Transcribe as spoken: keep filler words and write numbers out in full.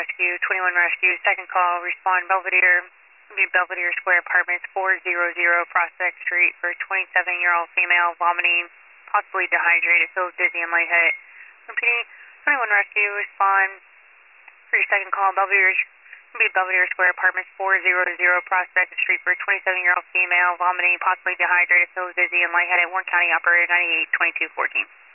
Rescue, twenty-one Rescue, second call, respond Belvedere, Belvedere Square Apartments, four hundred Prospect Street for twenty-seven-year-old female, vomiting, possibly dehydrated, feels dizzy and lightheaded. Repeating, twenty-one Rescue, respond for your second call, Belvedere, Belvedere Square Apartments, four hundred Prospect Street for twenty-seven-year-old female, vomiting, possibly dehydrated, feels dizzy and lightheaded, Warren County Operator ninety-eight twenty-two fourteen.